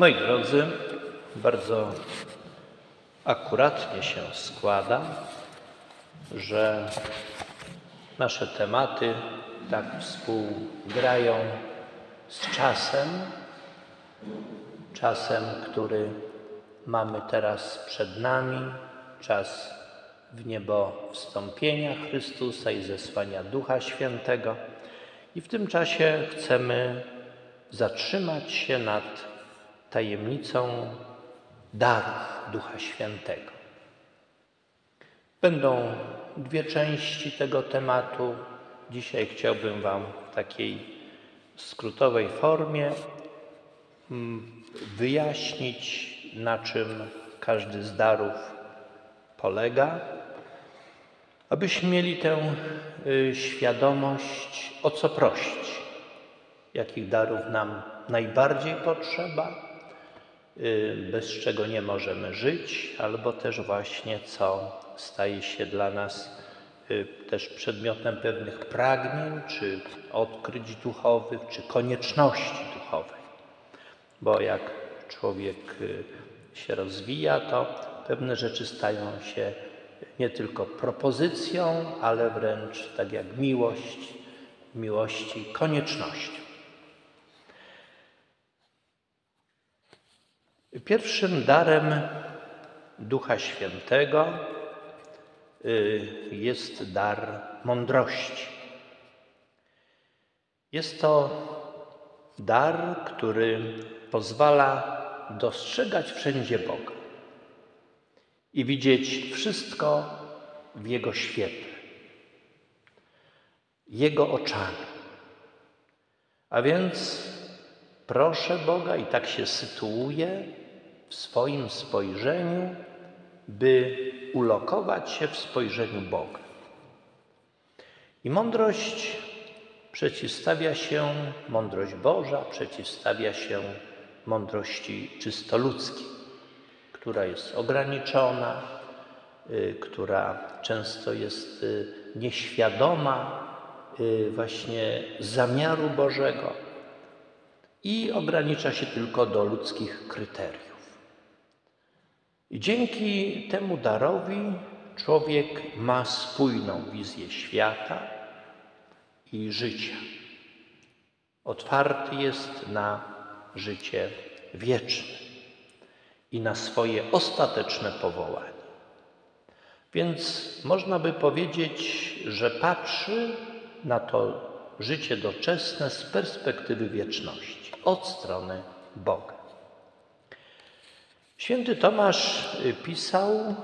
Moi drodzy, bardzo akuratnie się składa, że nasze tematy tak współgrają z czasem, który mamy teraz przed nami, czas w niebo wstąpienia Chrystusa i zesłania Ducha Świętego. I w tym czasie chcemy zatrzymać się nad tajemnicą darów Ducha Świętego. Będą dwie części tego tematu. Dzisiaj chciałbym Wam w takiej skrótowej formie wyjaśnić, na czym każdy z darów polega, abyśmy mieli tę świadomość, o co prosić, jakich darów nam najbardziej potrzeba, bez czego nie możemy żyć, albo też właśnie co staje się dla nas też przedmiotem pewnych pragnień, czy odkryć duchowych, czy konieczności duchowej. Bo jak człowiek się rozwija, to pewne rzeczy stają się nie tylko propozycją, ale wręcz tak jak miłości koniecznością. Pierwszym darem Ducha Świętego jest dar mądrości. Jest to dar, który pozwala dostrzegać wszędzie Boga i widzieć wszystko w Jego świetle, Jego oczami. A więc proszę Boga i tak się sytuuję w swoim spojrzeniu, by ulokować się w spojrzeniu Boga. I mądrość Boża przeciwstawia się mądrości czysto ludzkiej, która jest ograniczona, która często jest nieświadoma właśnie zamiaru Bożego i ogranicza się tylko do ludzkich kryteriów. I dzięki temu darowi człowiek ma spójną wizję świata i życia. Otwarty jest na życie wieczne i na swoje ostateczne powołanie. Więc można by powiedzieć, że patrzy na to życie doczesne z perspektywy wieczności, od strony Boga. Święty Tomasz pisał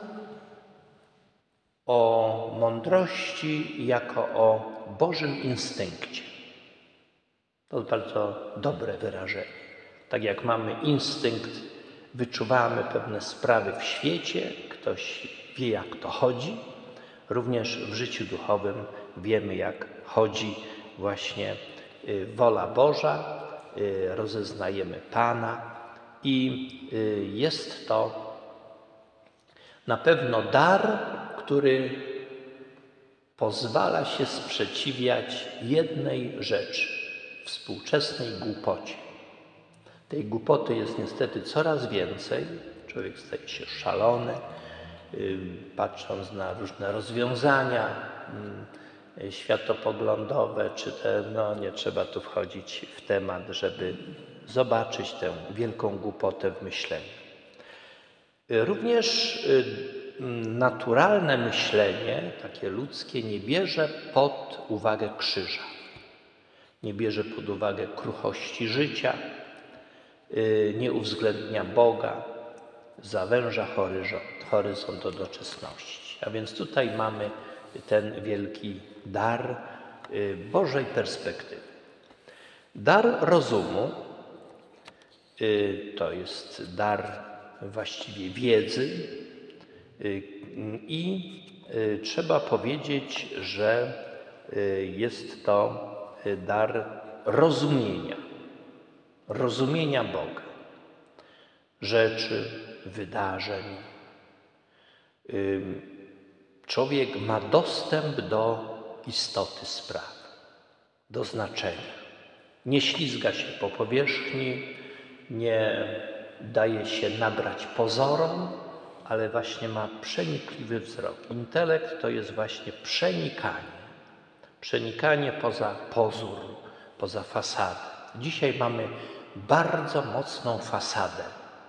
o mądrości jako o Bożym instynkcie. To bardzo dobre wyrażenie. Tak jak mamy instynkt, wyczuwamy pewne sprawy w świecie, ktoś wie, jak to chodzi, również w życiu duchowym wiemy, jak chodzi właśnie wola Boża, rozeznajemy Pana i jest to na pewno dar, który pozwala się sprzeciwiać jednej rzeczy, współczesnej głupocie. Tej głupoty jest niestety coraz więcej. Człowiek staje się szalony, patrząc na różne rozwiązania światopoglądowe, czy nie trzeba tu wchodzić w temat, żeby zobaczyć tę wielką głupotę w myśleniu. Również naturalne myślenie, takie ludzkie, nie bierze pod uwagę krzyża, nie bierze pod uwagę kruchości życia, nie uwzględnia Boga, zawęża horyzont do doczesności. A więc tutaj mamy ten wielki dar Bożej perspektywy. Dar rozumu to jest dar właściwie wiedzy i trzeba powiedzieć, że jest to dar rozumienia Boga, rzeczy, wydarzeń. Człowiek ma dostęp do istoty spraw, do znaczenia. Nie ślizga się po powierzchni, nie daje się nabrać pozorom, ale właśnie ma przenikliwy wzrok. Intelekt to jest właśnie przenikanie. Przenikanie poza pozór, poza fasadę. Dzisiaj mamy bardzo mocną fasadę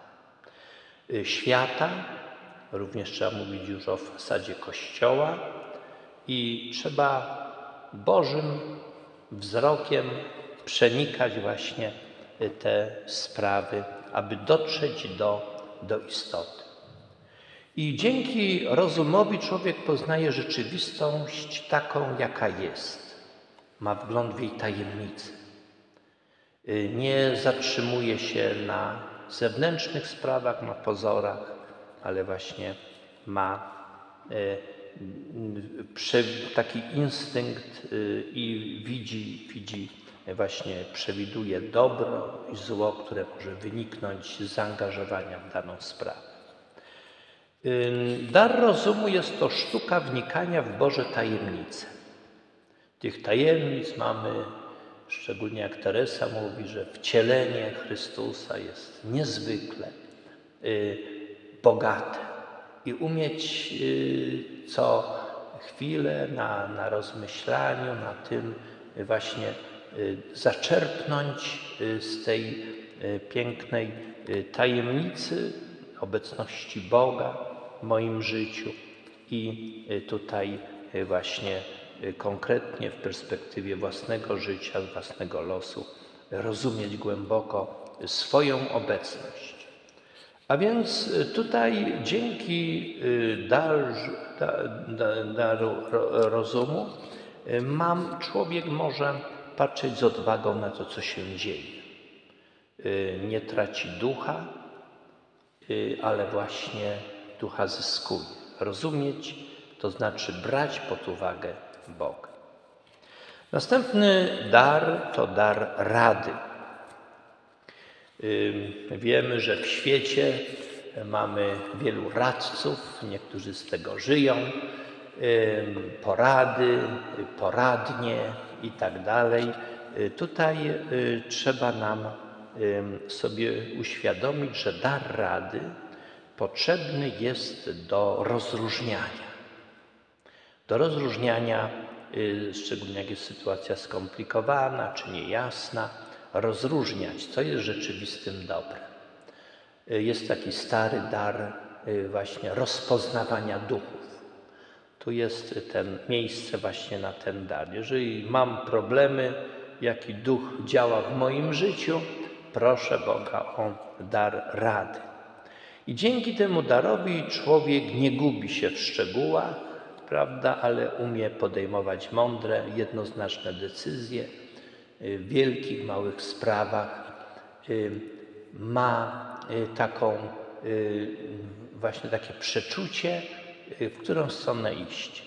świata, również trzeba mówić już o fasadzie Kościoła i trzeba Bożym wzrokiem przenikać właśnie te sprawy, aby dotrzeć do istoty. I dzięki rozumowi człowiek poznaje rzeczywistość taką, jaka jest. Ma wgląd w jej tajemnicy. Nie zatrzymuje się na zewnętrznych sprawach, na pozorach, ale właśnie ma taki instynkt i widzi właśnie, przewiduje dobro i zło, które może wyniknąć z zaangażowania w daną sprawę. Dar rozumu jest to sztuka wnikania w Boże tajemnice. Tych tajemnic mamy, szczególnie jak Teresa mówi, że wcielenie Chrystusa jest niezwykle bogate i umieć co chwilę na rozmyślaniu, na tym właśnie zaczerpnąć z tej pięknej tajemnicy obecności Boga w moim życiu i tutaj właśnie konkretnie w perspektywie własnego życia, własnego losu rozumieć głęboko swoją obecność. A więc tutaj dzięki daru rozumu człowiek może patrzeć z odwagą na to, co się dzieje. Nie traci ducha, ale właśnie ducha zyskuje. Rozumieć to znaczy brać pod uwagę Boga. Następny dar to dar rady. Wiemy, że w świecie mamy wielu radców, niektórzy z tego żyją, porady, poradnie i tak dalej. Tutaj trzeba nam sobie uświadomić, że dar rady potrzebny jest do rozróżniania. Do rozróżniania, szczególnie jak jest sytuacja skomplikowana czy niejasna, rozróżniać, co jest rzeczywistym dobrem. Jest taki stary dar właśnie rozpoznawania duchów. Tu jest miejsce właśnie na ten dar. Jeżeli mam problemy, jaki duch działa w moim życiu, proszę Boga o dar rady. I dzięki temu darowi człowiek nie gubi się w szczegółach, prawda, ale umie podejmować mądre, jednoznaczne decyzje w wielkich, małych sprawach. Ma właśnie takie przeczucie, w którą stronę iść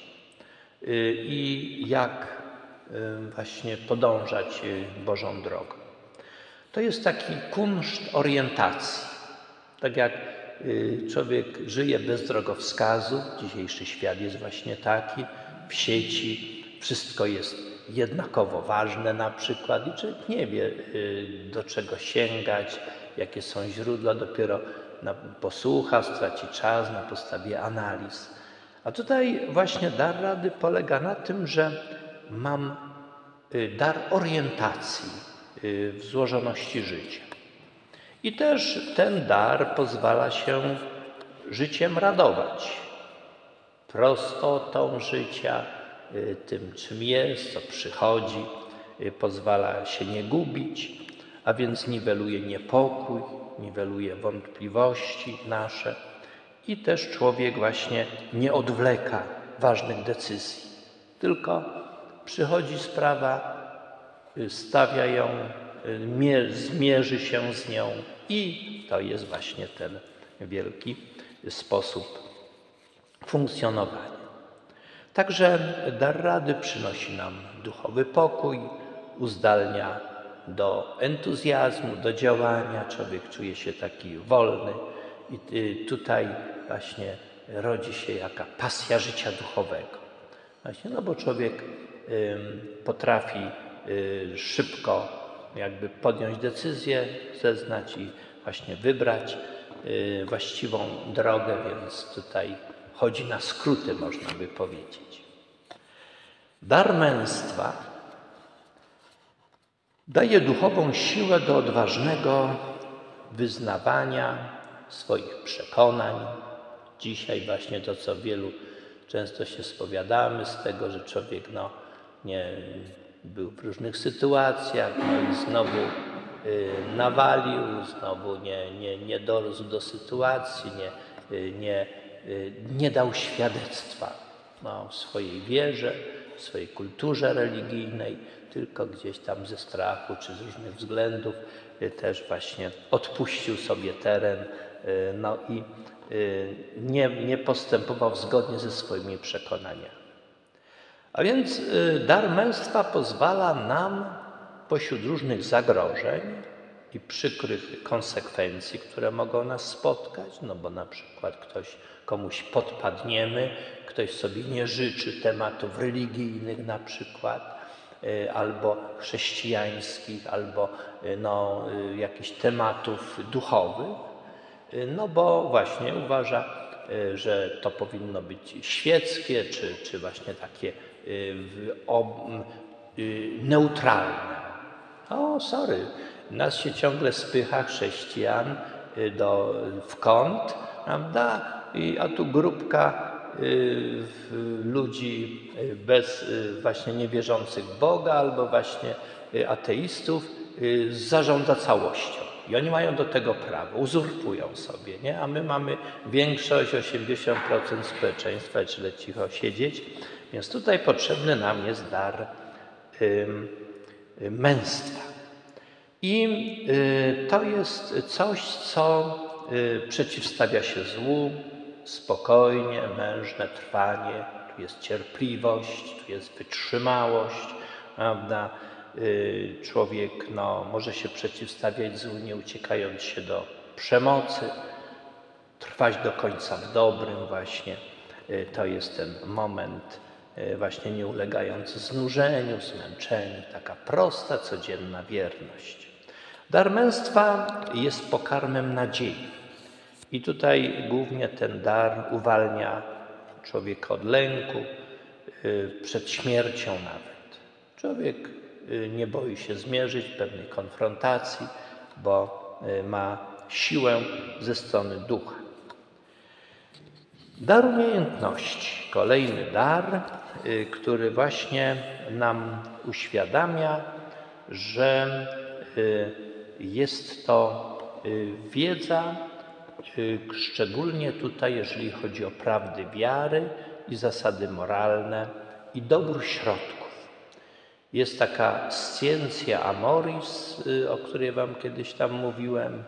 i jak właśnie podążać Bożą drogą. To jest taki kunszt orientacji. Tak jak człowiek żyje bez drogowskazu, dzisiejszy świat jest właśnie taki, w sieci wszystko jest jednakowo ważne na przykład i człowiek nie wie, do czego sięgać, jakie są źródła, dopiero posłucha, straci czas na podstawie analiz. A tutaj właśnie dar rady polega na tym, że mam dar orientacji w złożoności życia. I też ten dar pozwala się życiem radować. Prostotą życia, tym czym jest, co przychodzi, pozwala się nie gubić, a więc niweluje niepokój, niweluje wątpliwości nasze i też człowiek właśnie nie odwleka ważnych decyzji, tylko przychodzi sprawa, stawia ją, zmierzy się z nią i to jest właśnie ten wielki sposób funkcjonowania. Także dar rady przynosi nam duchowy pokój, uzdalnia do entuzjazmu, do działania. Człowiek czuje się taki wolny i tutaj właśnie rodzi się jaka pasja życia duchowego. Właśnie, bo człowiek potrafi szybko jakby podjąć decyzję, zeznać i właśnie wybrać właściwą drogę, więc tutaj chodzi na skróty, można by powiedzieć. Dar męstwa daje duchową siłę do odważnego wyznawania swoich przekonań. Dzisiaj właśnie to, co wielu często się spowiadamy z tego, że człowiek nie był w różnych sytuacjach, i znowu nawalił, znowu nie dorósł do sytuacji, nie dał świadectwa w swojej wierze, w swojej kulturze religijnej, tylko gdzieś tam ze strachu czy z różnych względów też właśnie odpuścił sobie teren i nie postępował zgodnie ze swoimi przekonaniami. A więc dar męstwa pozwala nam pośród różnych zagrożeń i przykrych konsekwencji, które mogą nas spotkać, bo na przykład komuś podpadniemy, ktoś sobie nie życzy tematów religijnych na przykład, albo chrześcijańskich, albo jakichś tematów duchowych, bo właśnie uważa, że to powinno być świeckie, czy właśnie takie neutralne. Nas się ciągle spycha, chrześcijan, w kąt, prawda? A tu grupka ludzi właśnie niewierzących w Boga albo właśnie ateistów zarządza całością. I oni mają do tego prawo, uzurpują sobie, nie? A my mamy większość, 80% społeczeństwa, tyle cicho siedzieć. Więc tutaj potrzebny nam jest dar męstwa. I to jest coś, co przeciwstawia się złu, spokojnie, mężne trwanie, tu jest cierpliwość, tu jest wytrzymałość, prawda? Człowiek może się przeciwstawiać złu, nie uciekając się do przemocy, trwać do końca w dobrym właśnie. To jest ten moment właśnie nie ulegający znużeniu, zmęczeniu, taka prosta, codzienna wierność. Dar męstwa jest pokarmem nadziei. I tutaj głównie ten dar uwalnia człowieka od lęku, przed śmiercią nawet. Człowiek nie boi się zmierzyć pewnej konfrontacji, bo ma siłę ze strony ducha. Dar umiejętności, kolejny dar, który właśnie nam uświadamia, że jest to wiedza, szczególnie tutaj, jeżeli chodzi o prawdy wiary i zasady moralne i dobór środków. Jest taka scientia amoris, o której wam kiedyś tam mówiłem,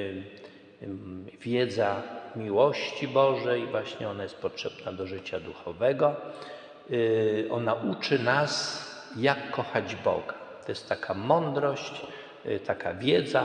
wiedza miłości Bożej, właśnie ona jest potrzebna do życia duchowego. Ona uczy nas, jak kochać Boga. To jest taka mądrość, taka wiedza,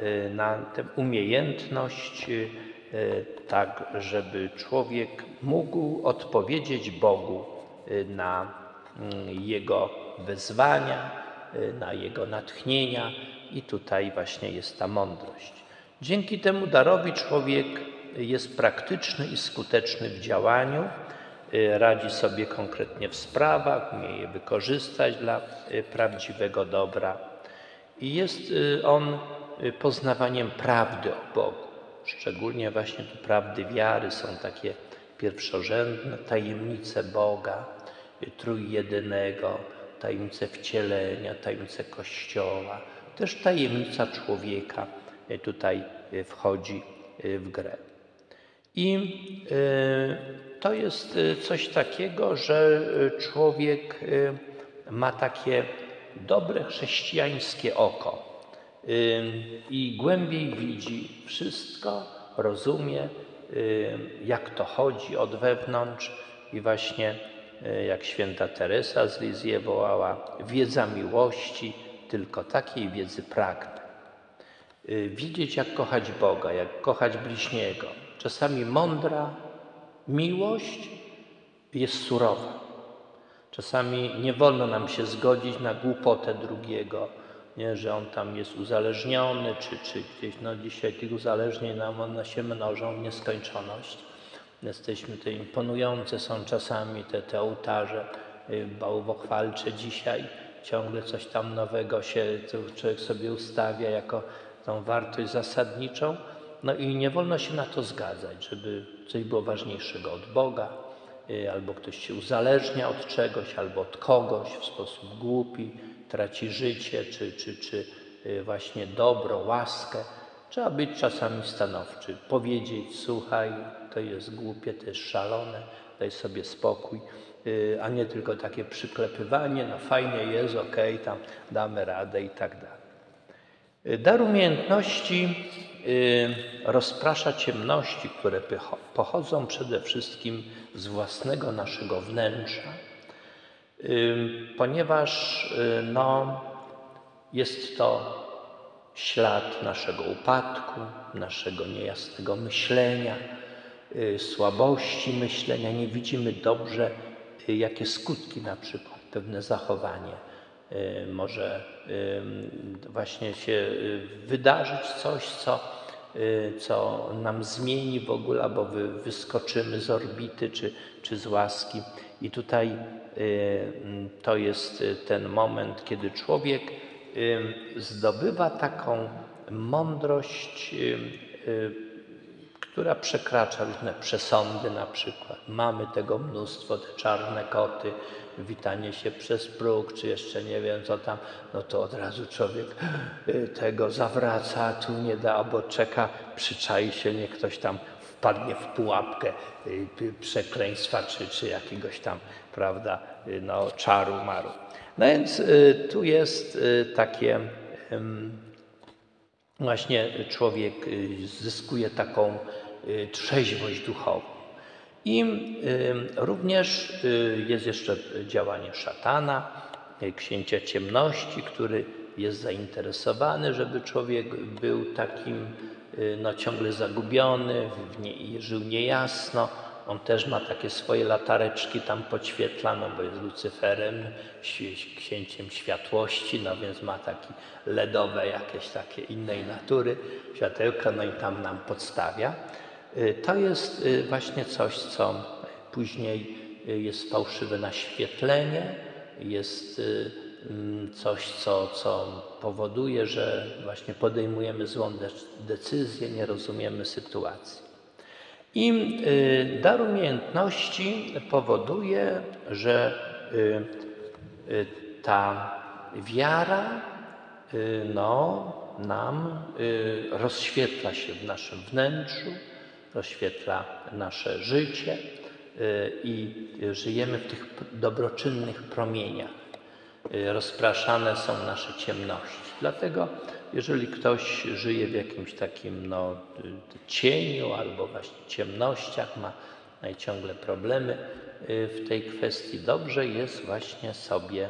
umiejętność, tak żeby człowiek mógł odpowiedzieć Bogu na Jego wezwania, na Jego natchnienia i tutaj właśnie jest ta mądrość. Dzięki temu darowi człowiek jest praktyczny i skuteczny w działaniu, radzi sobie konkretnie w sprawach, umie je wykorzystać dla prawdziwego dobra i jest on poznawaniem prawdy o Bogu. Szczególnie właśnie tu prawdy wiary są takie pierwszorzędne, tajemnice Boga, trójjedynego, tajemnice wcielenia, tajemnice Kościoła, też tajemnica człowieka tutaj wchodzi w grę. I to jest coś takiego, że człowiek ma takie dobre chrześcijańskie oko i głębiej widzi wszystko, rozumie, jak to chodzi od wewnątrz i właśnie jak święta Teresa z Lisieux wołała, wiedza miłości, tylko takiej wiedzy pragnę. Widzieć, jak kochać Boga, jak kochać bliźniego. Czasami mądra miłość jest surowa. Czasami nie wolno nam się zgodzić na głupotę drugiego, nie, że on tam jest uzależniony, czy gdzieś, no dzisiaj tych uzależnień one się mnożą w nieskończoność. Jesteśmy, te imponujące są czasami te ołtarze bałwochwalcze dzisiaj. Ciągle coś tam nowego człowiek sobie ustawia jako tą wartość zasadniczą. No i nie wolno się na to zgadzać, żeby coś było ważniejszego od Boga, albo ktoś się uzależnia od czegoś, albo od kogoś w sposób głupi, traci życie, czy właśnie dobro, łaskę. Trzeba być czasami stanowczy, powiedzieć: słuchaj, to jest głupie, to jest szalone, daj sobie spokój, a nie tylko takie przyklepywanie, no fajnie jest, okej, tam damy radę i tak dalej. Dar umiejętności rozprasza ciemności, które pochodzą przede wszystkim z własnego naszego wnętrza, ponieważ jest to ślad naszego upadku, naszego niejasnego myślenia, słabości myślenia. Nie widzimy dobrze, jakie skutki na przykład pewne zachowanie może właśnie się wydarzyć, coś, co nam zmieni w ogóle, albo wyskoczymy z orbity czy z łaski. I tutaj to jest ten moment, kiedy człowiek zdobywa taką mądrość, która przekracza różne przesądy na przykład. Mamy tego mnóstwo, te czarne koty, witanie się przez próg, czy jeszcze nie wiem co tam, no to od razu człowiek tego zawraca, tu nie da, albo czeka, przyczai się, niech ktoś tam wpadnie w pułapkę przekleństwa, czy jakiegoś tam, prawda, no czaru maru. No więc tu jest takie właśnie człowiek zyskuje taką trzeźwość duchową. I również jest jeszcze działanie szatana, księcia ciemności, który jest zainteresowany, żeby człowiek był takim ciągle zagubiony, żył niejasno. On też ma takie swoje latareczki tam podświetla, bo jest Lucyferem, księciem światłości, więc ma takie LEDowe, jakieś takie innej natury światełka, i tam nam podstawia. To jest właśnie coś, co później jest fałszywe naświetlenie, jest coś, co powoduje, że właśnie podejmujemy złą decyzję, nie rozumiemy sytuacji. I dar umiejętności powoduje, że ta wiara nam rozświetla się w naszym wnętrzu, rozświetla nasze życie i żyjemy w tych dobroczynnych promieniach. Rozpraszane są nasze ciemności. Dlatego jeżeli ktoś żyje w jakimś takim cieniu albo właśnie ciemnościach, ma ciągle problemy w tej kwestii, dobrze jest właśnie sobie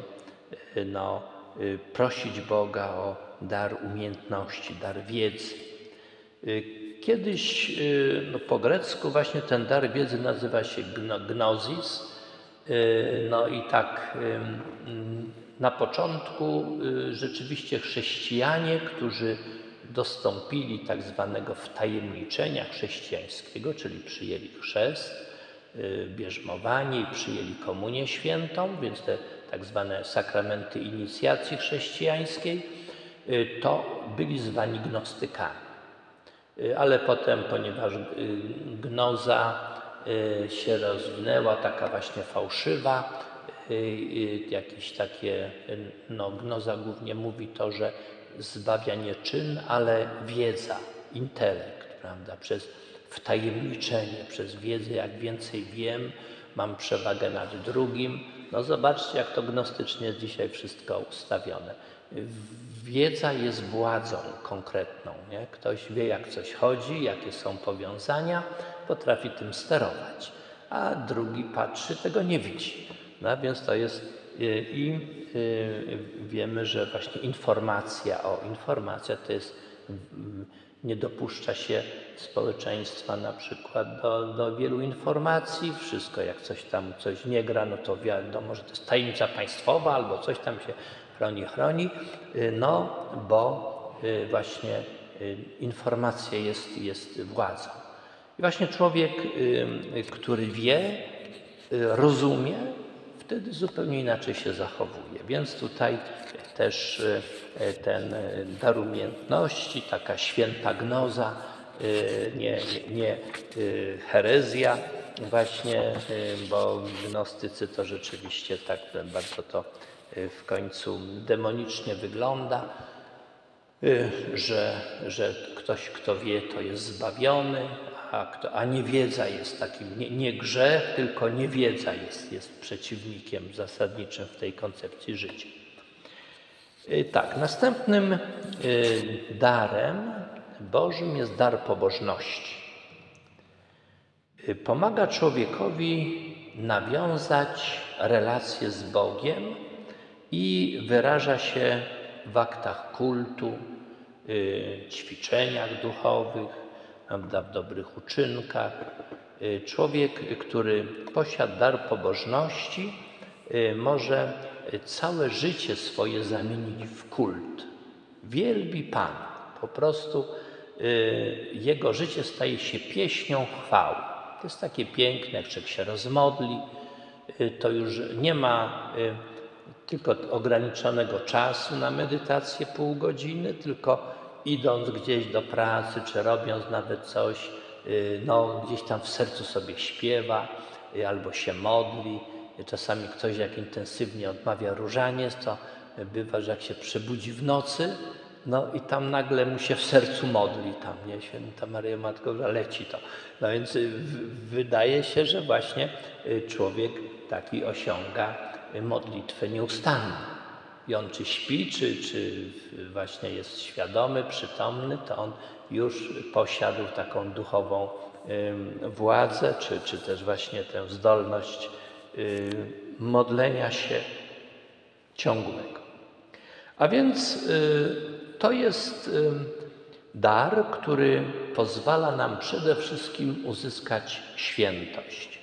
prosić Boga o dar umiejętności, dar wiedzy. Kiedyś po grecku właśnie ten dar wiedzy nazywa się gnosis. I tak na początku rzeczywiście chrześcijanie, którzy dostąpili tak zwanego wtajemniczenia chrześcijańskiego, czyli przyjęli chrzest, bierzmowanie i przyjęli komunię świętą, więc te tak zwane sakramenty inicjacji chrześcijańskiej, to byli zwani gnostykami. Ale potem, ponieważ gnoza się rozwinęła, taka właśnie fałszywa, jakieś takie, gnoza głównie mówi to, że zbawia nie czyn, ale wiedza, intelekt, prawda, przez wtajemniczenie, przez wiedzę, jak więcej wiem, mam przewagę nad drugim. Zobaczcie, jak to gnostycznie jest dzisiaj wszystko ustawione. Wiedza jest władzą konkretną, nie? Ktoś wie, jak coś chodzi, jakie są powiązania, potrafi tym sterować, a drugi patrzy, tego nie widzi. Więc to jest wiemy, że właśnie informacja to jest, nie dopuszcza się społeczeństwa na przykład do wielu informacji. Wszystko, jak coś nie gra, to wiadomo, że to jest tajemnica państwowa albo coś tam się, chroni, no bo właśnie informacja jest władzą. I właśnie człowiek, który wie, rozumie, wtedy zupełnie inaczej się zachowuje. Więc tutaj też ten dar umiejętności, taka święta gnoza, nie herezja właśnie, bo gnostycy to rzeczywiście tak bardzo to w końcu demonicznie wygląda, że ktoś, kto wie, to jest zbawiony, a niewiedza jest takim, nie grzech, tylko niewiedza jest przeciwnikiem zasadniczym w tej koncepcji życia. Tak, następnym darem Bożym jest dar pobożności. Pomaga człowiekowi nawiązać relacje z Bogiem i wyraża się w aktach kultu, ćwiczeniach duchowych, prawda, w dobrych uczynkach. Człowiek, który posiada dar pobożności, może całe życie swoje zamienić w kult. Wielbi Pana. Po prostu jego życie staje się pieśnią chwały. To jest takie piękne, jak człowiek się rozmodli, to już nie ma tylko ograniczonego czasu na medytację pół godziny, tylko idąc gdzieś do pracy, czy robiąc nawet coś, no, gdzieś tam w sercu sobie śpiewa albo się modli. Czasami ktoś jak intensywnie odmawia różaniec, to bywa, że jak się przebudzi w nocy, no i tam nagle mu się w sercu modli, tam, nie, Święta Maryjo Matko, leci to. No więc wydaje się, że właśnie człowiek taki osiąga modlitwę nieustanną. I on czy śpi, czy właśnie jest świadomy, przytomny, to on już posiadł taką duchową władzę, czy też właśnie tę zdolność modlenia się ciągłego. A więc to jest dar, który pozwala nam przede wszystkim uzyskać świętość.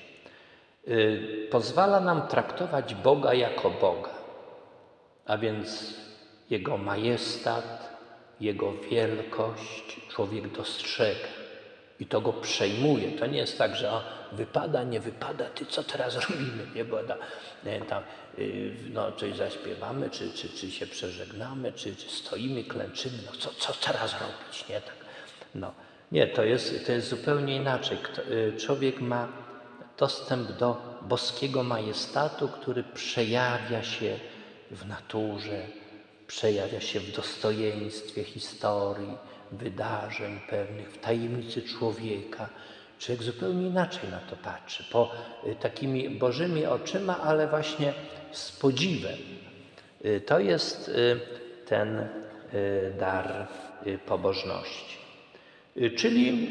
Pozwala nam traktować Boga jako Boga, a więc Jego majestat, Jego wielkość człowiek dostrzega i to go przejmuje. To nie jest tak, że wypada, nie wypada, ty co teraz robimy, nie? Bo tam no, coś zaśpiewamy, czy się przeżegnamy, czy stoimy, klęczymy, no co teraz robić, nie? Tak, no. Nie, to jest zupełnie inaczej. Człowiek ma dostęp do boskiego majestatu, który przejawia się w naturze, przejawia się w dostojeństwie historii, wydarzeń pewnych, w tajemnicy człowieka. Człowiek zupełnie inaczej na to patrzy, takimi bożymi oczyma, ale właśnie z podziwem. To jest ten dar pobożności. Czyli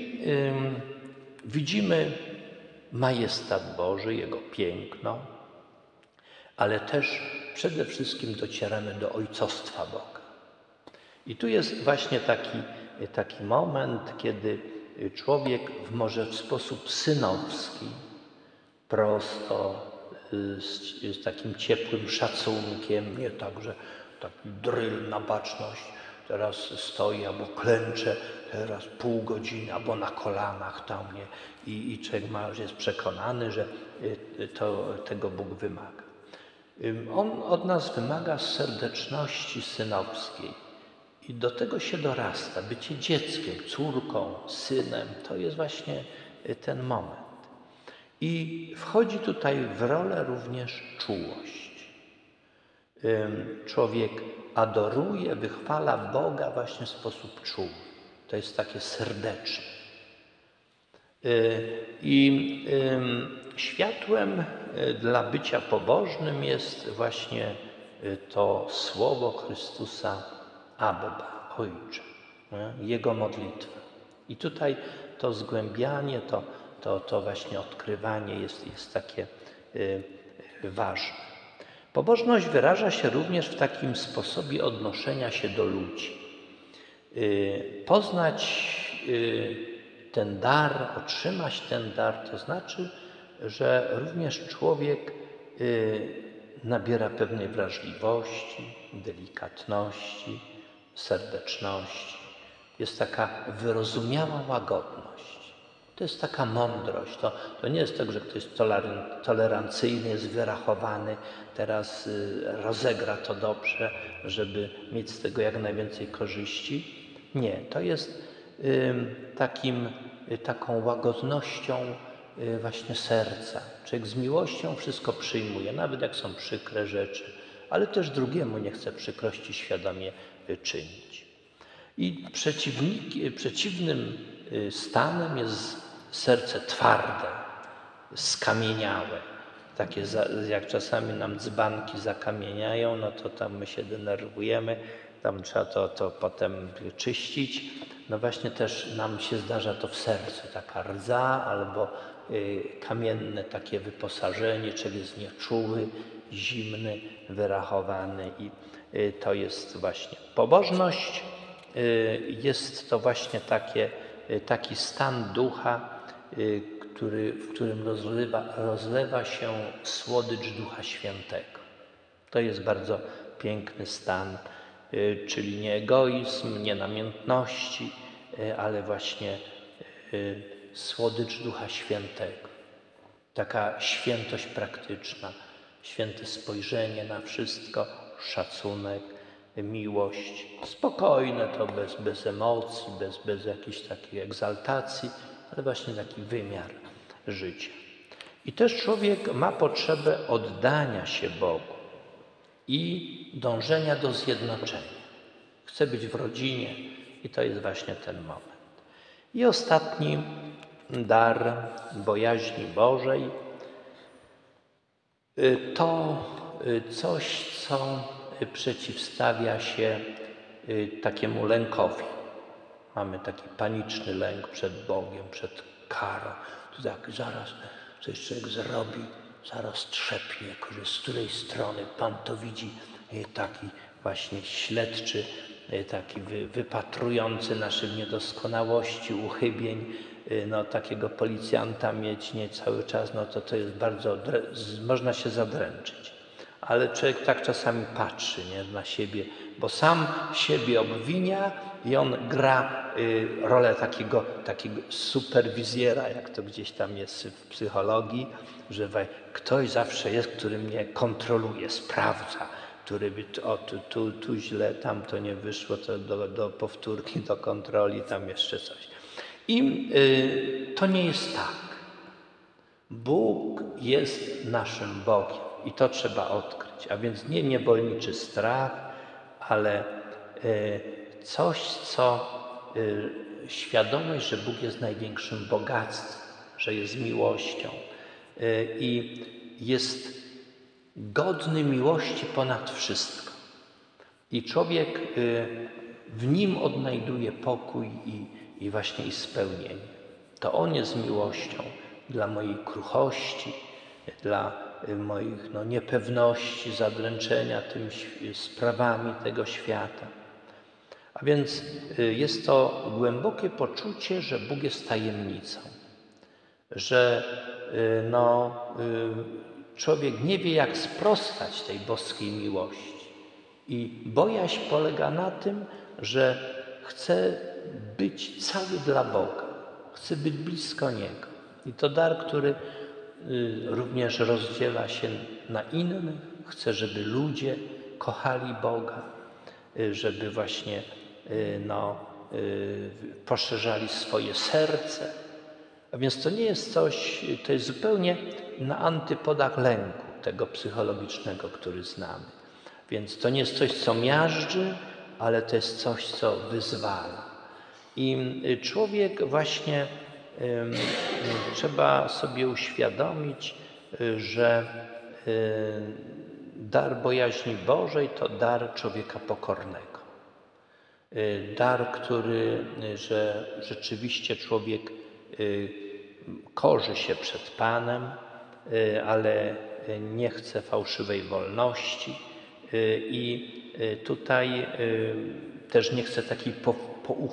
widzimy majestat Boży, Jego piękno, ale też przede wszystkim docieramy do ojcostwa Boga. I tu jest właśnie taki moment, kiedy człowiek może w sposób synowski, prosto, z takim ciepłym szacunkiem, nie tak, że taki dryl na baczność, teraz stoi albo klęcze, teraz pół godziny, albo na kolanach tam, nie? I człowiek jest przekonany, że tego Bóg wymaga. On od nas wymaga serdeczności synowskiej i do tego się dorasta. Bycie dzieckiem, córką, synem, to jest właśnie ten moment. I wchodzi tutaj w rolę również czułość. Człowiek adoruje, wychwala Boga właśnie w sposób czuły. To jest takie serdeczne. I światłem dla bycia pobożnym jest właśnie to słowo Chrystusa Abba, Ojcze, Jego modlitwa. I tutaj to zgłębianie, to właśnie odkrywanie jest takie ważne. Pobożność wyraża się również w takim sposobie odnoszenia się do ludzi. Poznać ten dar, otrzymać ten dar, to znaczy, że również człowiek nabiera pewnej wrażliwości, delikatności, serdeczności. Jest taka wyrozumiała łagodność. To jest taka mądrość. To nie jest tak, że ktoś jest tolerancyjny, jest wyrachowany, teraz rozegra to dobrze, żeby mieć z tego jak najwięcej korzyści. Nie, to jest taką łagodnością właśnie serca. Człowiek z miłością wszystko przyjmuje, nawet jak są przykre rzeczy, ale też drugiemu nie chce przykrości świadomie czynić. I przeciwnym stanem jest serce twarde, skamieniałe. Takie jak czasami nam dzbanki zakamieniają, no to tam my się denerwujemy, tam trzeba to potem czyścić. No właśnie też nam się zdarza to w sercu, taka rdza albo kamienne takie wyposażenie, człowiek jest nieczuły, zimny, wyrachowany i to jest właśnie pobożność. Jest to właśnie taki stan ducha, w którym rozlewa się słodycz Ducha Świętego. To jest bardzo piękny stan, czyli nie egoizm, nie namiętności, ale właśnie słodycz Ducha Świętego. Taka świętość praktyczna, święte spojrzenie na wszystko, szacunek, miłość, spokojne to bez emocji, bez jakiejś takiej egzaltacji, ale właśnie taki wymiar życia. I też człowiek ma potrzebę oddania się Bogu i dążenia do zjednoczenia. Chce być w rodzinie i to jest właśnie ten moment. I ostatni dar bojaźni Bożej to coś, co przeciwstawia się takiemu lękowi. Mamy taki paniczny lęk przed Bogiem, przed karą. To tak zaraz coś człowiek zrobi, zaraz trzepnie, z której strony. Pan to widzi, taki właśnie śledczy, taki wypatrujący naszych niedoskonałości, uchybień. No, takiego policjanta mieć nie cały czas, no to jest bardzo, można się zadręczyć. Ale człowiek tak czasami patrzy na siebie, bo sam siebie obwinia i on gra rolę takiego superwizjera, jak to gdzieś tam jest w psychologii, że ktoś zawsze jest, który mnie kontroluje, sprawdza, który by tu źle, tam to nie wyszło, to do powtórki, do kontroli, tam jeszcze coś. I to nie jest tak. Bóg jest naszym Bogiem i to trzeba odkryć. A więc nie niewolniczy strach, ale coś, co świadomość, że Bóg jest największym bogactwem, że jest miłością i jest godny miłości ponad wszystko. I człowiek w nim odnajduje pokój i właśnie spełnienie. To On jest miłością dla mojej kruchości, dla moich niepewności, zadręczenia tymi sprawami tego świata. A więc jest to głębokie poczucie, że Bóg jest tajemnicą, że człowiek nie wie, jak sprostać tej boskiej miłości. I bojaźń polega na tym, że chce być cały dla Boga, chce być blisko Niego. I to dar, który również rozdziela się na innych. Chce, żeby ludzie kochali Boga, żeby właśnie poszerzali swoje serce. A więc to nie jest coś, to jest zupełnie na antypodach lęku tego psychologicznego, który znamy. Więc to nie jest coś, co miażdży, ale to jest coś, co wyzwala. I człowiek właśnie trzeba sobie uświadomić, że dar bojaźni Bożej to dar człowieka pokornego. Dar, że rzeczywiście człowiek korzy się przed Panem, ale nie chce fałszywej wolności i tutaj też nie chce takiej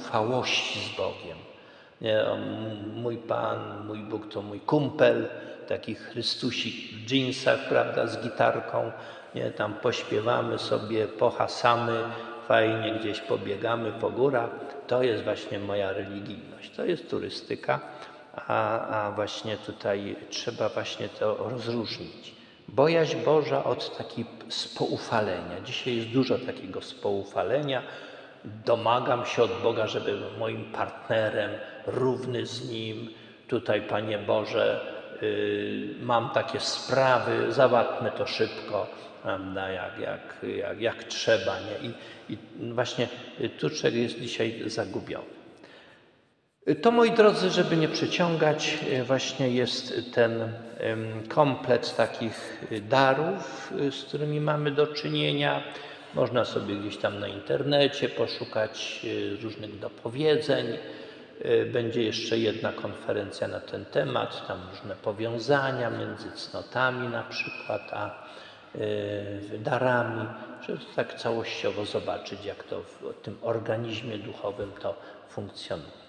poufałości z Bogiem. Nie, mój Pan, mój Bóg to mój kumpel, taki Chrystusik w dżinsach, prawda, z gitarką, nie, tam pośpiewamy sobie, pohasamy, fajnie gdzieś pobiegamy po górach. To jest właśnie moja religijność, to jest turystyka, a właśnie tutaj trzeba właśnie to rozróżnić. Bojaźń Boża od takiego spoufalenia. Dzisiaj jest dużo takiego spoufalenia. Domagam się od Boga, żeby był moim partnerem, równy z Nim. Tutaj, Panie Boże, mam takie sprawy, załatwmy to szybko, prawda, jak trzeba. Nie? I właśnie tu człowiek jest dzisiaj zagubiony. To, moi drodzy, żeby nie przeciągać, właśnie jest ten komplet takich darów, z którymi mamy do czynienia. Można sobie gdzieś tam na internecie poszukać różnych dopowiedzeń. Będzie jeszcze jedna konferencja na ten temat, tam różne powiązania między cnotami na przykład, a darami, żeby tak całościowo zobaczyć, jak to w tym organizmie duchowym to funkcjonuje.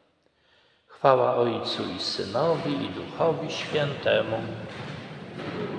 Chwała Ojcu i Synowi i Duchowi Świętemu.